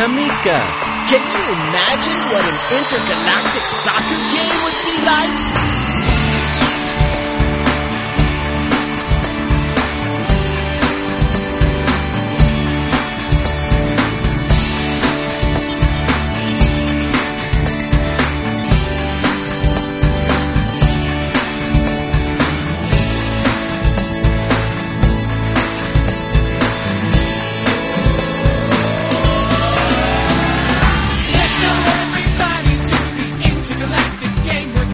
Tamika. Can you imagine what an intergalactic soccer game would be?